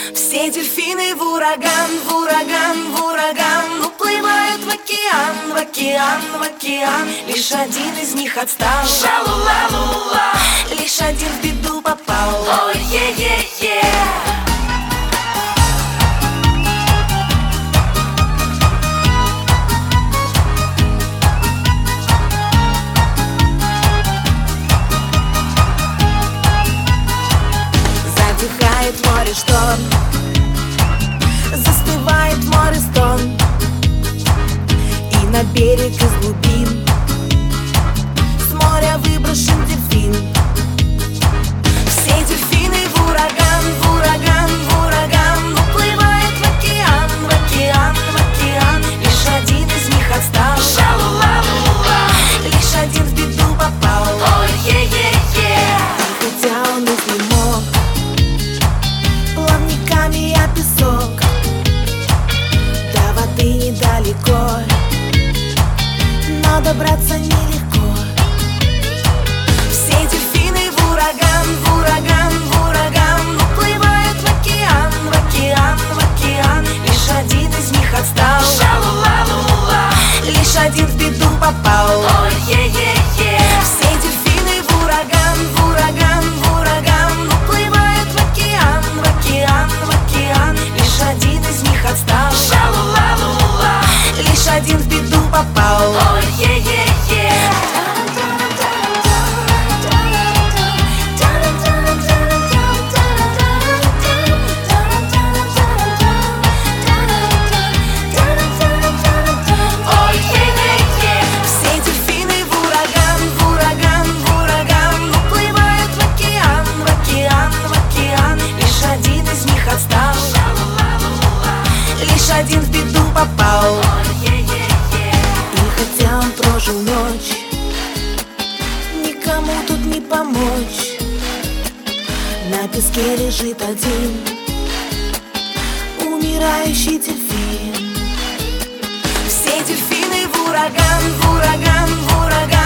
Все дельфины в ураган, в ураган, в ураган уплывают в океан, в океан, в океан. Лишь один из них отстал, ша-лу-ла-лу-ла. Лишь один в беду попал, ой-е-е-е. Затихает море шторм, застывает в море стон, и на берег из глубин с моря выброшен дельфин. Все дельфины в ураган, в ураган, в ураган уплывают в океан, в океан, в океан. Лишь один из них отстал, ша-лу-ла-лу-ла. Лишь один в беду попал, ой-е-е-е. И хотя он если мог плавниками о песок, до воды недалеко, но добраться нелегко. Все дельфины в ураган, в ураган, в ураган уплывают в океан, в океан, в океан. Лишь один из них отстал, ша-лу-ла-лу-ла. Лишь один в беду попал, ой-е-е-е. Все дельфины в ураган, в ураган, в ураган уплывают в океан, в океан, в океан. Лишь один из них отстал, ша-лу-ла-лу-ла. Лишь один в беду попал, ой-е-е-е. Один в беду попал, и хотя он прожил ночь, никому тут не помочь. На песке лежит один умирающий дельфин. Все дельфины в ураган, в ураган, в ураган